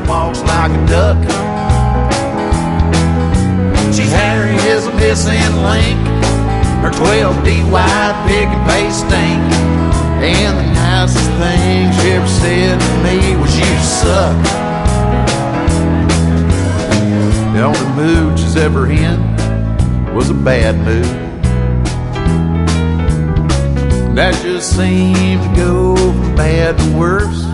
walks like a duck. She's Harry is a missing link. Her 12D wide pick and pay stink. And the nicest thing she ever said to me was, you suck. The only mood she's ever in was a bad mood. That just seemed to go from bad to worse.